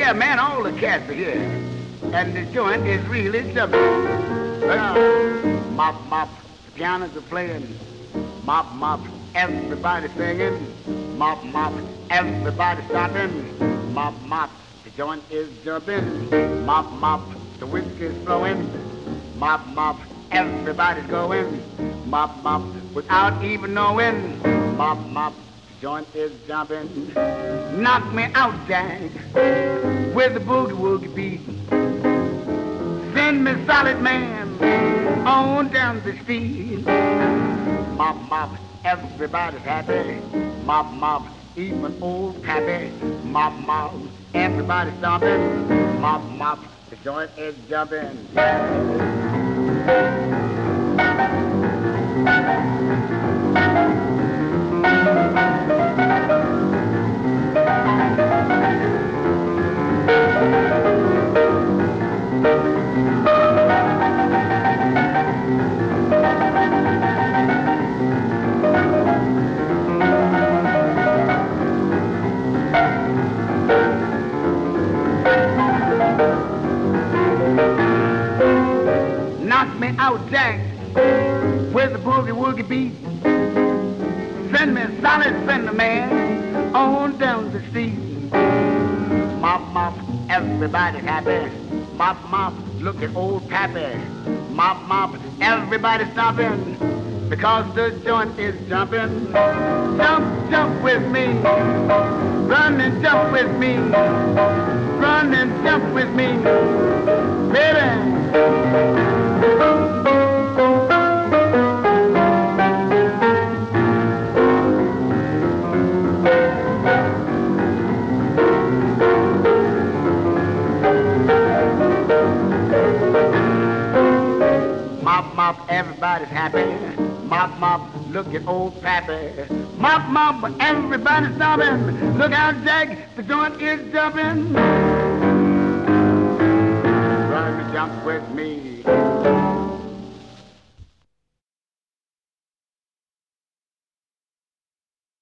Yeah, man, all the cats are here. And the joint is really jumping. Mop, mop, the pianos are playing. Mop, mop, everybody singing. Mop, mop, everybody stopping. Mop, mop, the joint is jumping. Mop, mop, the whiskey's flowing. Mop, mop, everybody's going. Mop, mop, without even knowing. Mop, mop, the joint is jumping. Knock me out, Jack, with the boogie-woogie beat. Send me solid man on down the street. Mop, mop, everybody's happy. Mop, mop, even old Pappy. Mop, mop, everybody's stomping. Mop, mop, the joint is jumping. Knock me out, Jack, with the boogie-woogie beat. Send me a solid fender man on down the street. Mop, mop, everybody's happy. Mop, mop, look at old Pappy. Mop, mop, everybody's stopping because the joint is jumping. Jump, jump with me. Run and jump with me. Run and jump with me. Baby. Mop, mop, everybody's happy. Mop, mop, look at old Pappy. Mop, mop, everybody's stopping. Look out, Jack, the joint is jumping. Run and jump with me.